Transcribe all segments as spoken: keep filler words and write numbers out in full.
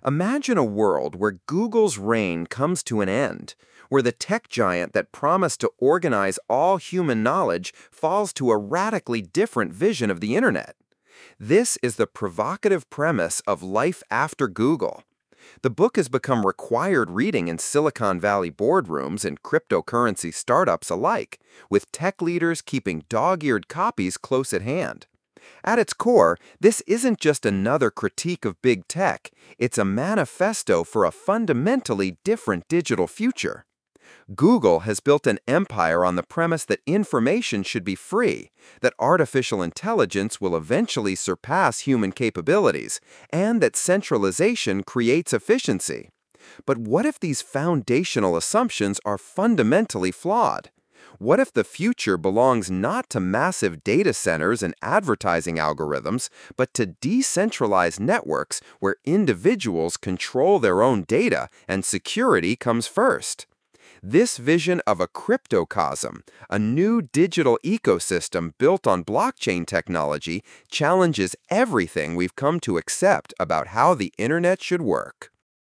Imagine a world where Google's reign comes to an end, where the tech giant that promised to organize all human knowledge falls to a radically different vision of the internet. This is the provocative premise of Life After Google. The book has become required reading in Silicon Valley boardrooms and cryptocurrency startups alike, with tech leaders keeping dog-eared copies close at hand. At its core, this isn't just another critique of big tech, it's a manifesto for a fundamentally different digital future. Google has built an empire on the premise that information should be free, that artificial intelligence will eventually surpass human capabilities, and that centralization creates efficiency. But what if these foundational assumptions are fundamentally flawed? What if the future belongs not to massive data centers and advertising algorithms, but to decentralized networks where individuals control their own data and security comes first? This vision of a cryptocosm, a new digital ecosystem built on blockchain technology, challenges everything we've come to accept about how the internet should work.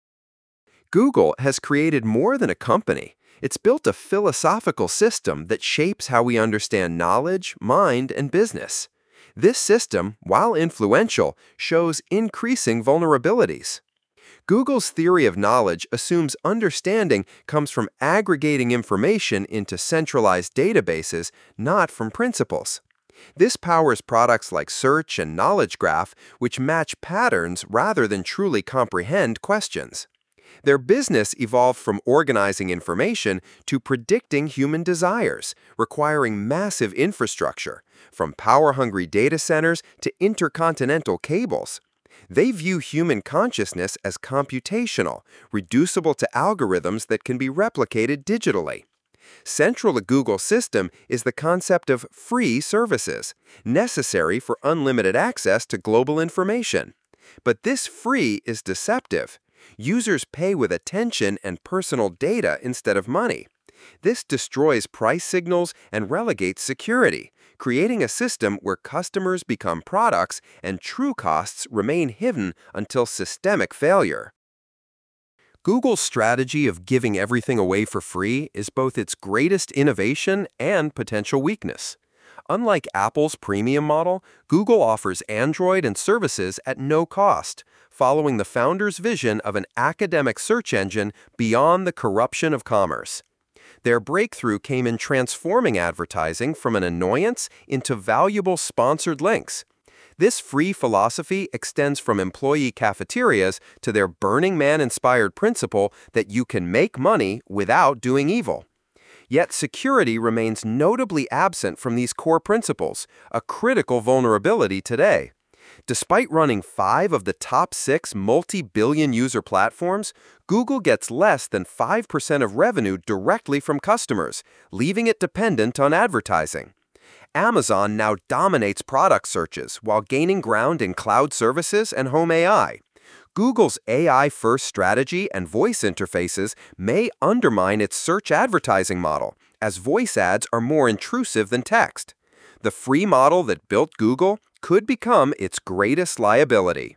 Google has created more than a company. It's built a philosophical system that shapes how we understand knowledge, mind, and business. This system, while influential, shows increasing vulnerabilities. Google's theory of knowledge assumes understanding comes from aggregating information into centralized databases, not from principles. This powers products like Search and Knowledge Graph, which match patterns rather than truly comprehend questions. Their business evolved from organizing information to predicting human desires, requiring massive infrastructure, from power-hungry data centers to intercontinental cables. They view human consciousness as computational, reducible to algorithms that can be replicated digitally. Central to Google's system is the concept of free services, necessary for unlimited access to global information. But this free is deceptive. Users pay with attention and personal data instead of money. This destroys price signals and relegates security, creating a system where customers become products and true costs remain hidden until systemic failure. Google's strategy of giving everything away for free is both its greatest innovation and potential weakness. Unlike Apple's premium model, Google offers Android and services at no cost, following the founder's vision of an academic search engine beyond the corruption of commerce. Their breakthrough came in transforming advertising from an annoyance into valuable sponsored links. This free philosophy extends from employee cafeterias to their Burning Man-inspired principle that you can make money without doing evil. Yet security remains notably absent from these core principles, a critical vulnerability today. Despite running five of the top six multi-billion user platforms, Google gets less than five percent of revenue directly from customers, leaving it dependent on advertising. Amazon now dominates product searches while gaining ground in cloud services and home A I. Google's A I-first strategy and voice interfaces may undermine its search advertising model, as voice ads are more intrusive than text. The free model that built Google could become its greatest liability.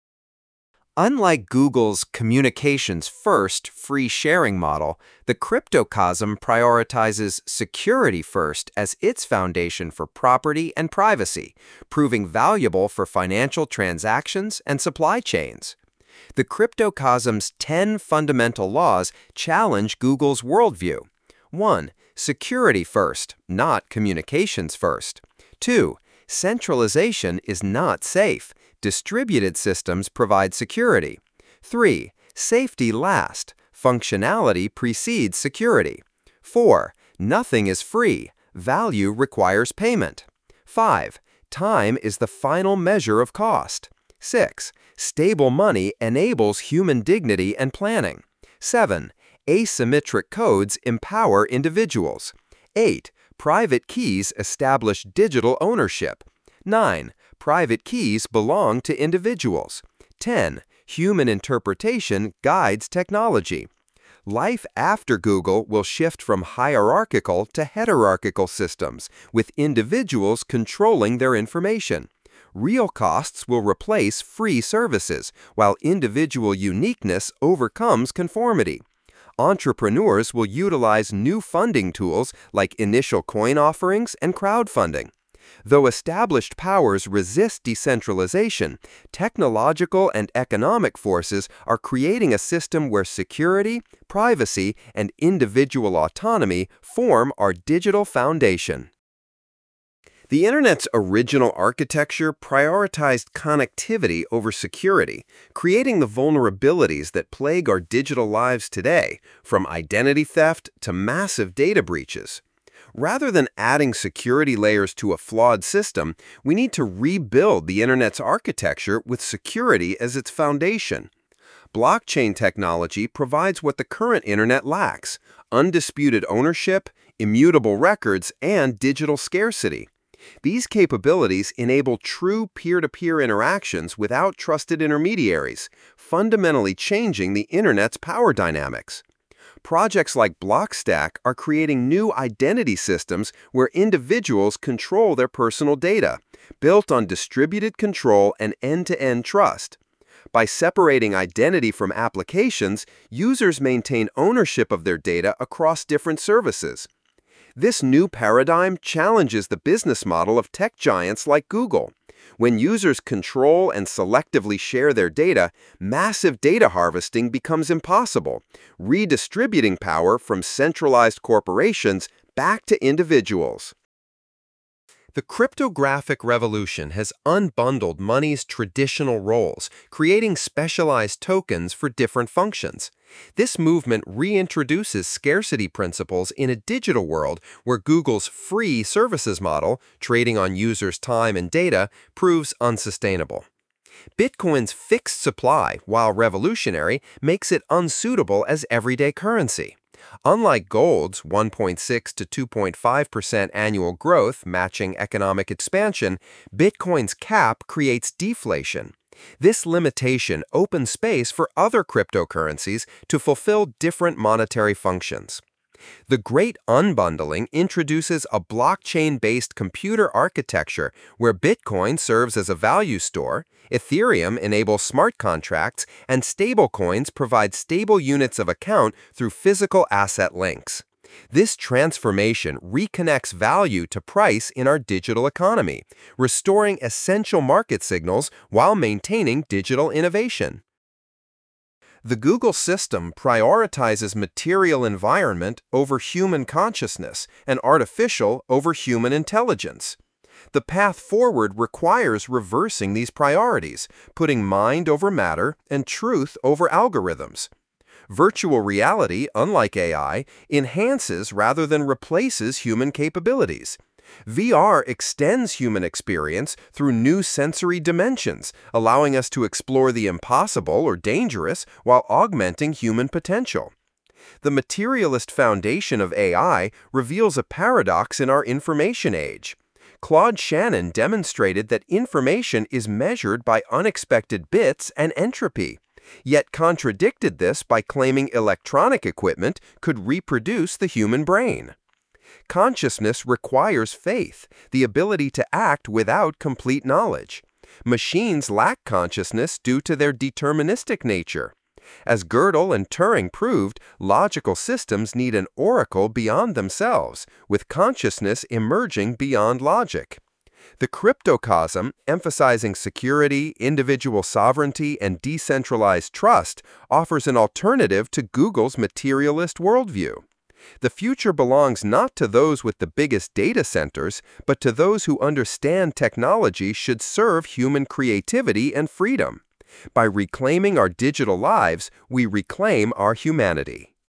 Unlike Google's communications-first free sharing model, the cryptocosm prioritizes security first as its foundation for property and privacy, proving valuable for financial transactions and supply chains. The cryptocosm's ten fundamental laws challenge Google's worldview. one. Security first, not communications first. two. Centralization is not safe. Distributed systems provide security. three. Safety last. Functionality precedes security. four. Nothing is free. Value requires payment. five. Time is the final measure of cost. six. Stable money enables human dignity and planning. seven. Asymmetric codes empower individuals. eight. Private keys establish digital ownership. nine. Private keys belong to individuals. ten. Human interpretation guides technology. Life after Google will shift from hierarchical to heterarchical systems, with individuals controlling their information. Real costs will replace free services, while individual uniqueness overcomes conformity. Entrepreneurs will utilize new funding tools like initial coin offerings and crowdfunding. Though established powers resist decentralization, technological and economic forces are creating a system where security, privacy, and individual autonomy form our digital foundation. The Internet's original architecture prioritized connectivity over security, creating the vulnerabilities that plague our digital lives today, from identity theft to massive data breaches. Rather than adding security layers to a flawed system, we need to rebuild the Internet's architecture with security as its foundation. Blockchain technology provides what the current Internet lacks: undisputed ownership, immutable records, and digital scarcity. These capabilities enable true peer-to-peer interactions without trusted intermediaries, fundamentally changing the Internet's power dynamics. Projects like Blockstack are creating new identity systems where individuals control their personal data, built on distributed control and end-to-end trust. By separating identity from applications, users maintain ownership of their data across different services. This new paradigm challenges the business model of tech giants like Google. When users control and selectively share their data, massive data harvesting becomes impossible, redistributing power from centralized corporations back to individuals. The cryptographic revolution has unbundled money's traditional roles, creating specialized tokens for different functions. This movement reintroduces scarcity principles in a digital world where Google's free services model, trading on users' time and data, proves unsustainable. Bitcoin's fixed supply, while revolutionary, makes it unsuitable as everyday currency. Unlike gold's one point six to two point five percent annual growth matching economic expansion, Bitcoin's cap creates deflation. This limitation opens space for other cryptocurrencies to fulfill different monetary functions. The Great Unbundling introduces a blockchain-based computer architecture where Bitcoin serves as a value store, Ethereum enables smart contracts, and stablecoins provide stable units of account through physical asset links. This transformation reconnects value to price in our digital economy, restoring essential market signals while maintaining digital innovation. The Google system prioritizes material environment over human consciousness and artificial over human intelligence. The path forward requires reversing these priorities, putting mind over matter and truth over algorithms. Virtual reality, unlike A I, enhances rather than replaces human capabilities. V R extends human experience through new sensory dimensions, allowing us to explore the impossible or dangerous while augmenting human potential. The materialist foundation of A I reveals a paradox in our information age. Claude Shannon demonstrated that information is measured by unexpected bits and entropy, yet contradicted this by claiming electronic equipment could reproduce the human brain. Consciousness requires faith, the ability to act without complete knowledge. Machines lack consciousness due to their deterministic nature. As Gödel and Turing proved, logical systems need an oracle beyond themselves, with consciousness emerging beyond logic. The cryptocosm, emphasizing security, individual sovereignty, and decentralized trust, offers an alternative to Google's materialist worldview. The future belongs not to those with the biggest data centers, but to those who understand technology should serve human creativity and freedom. By reclaiming our digital lives, we reclaim our humanity.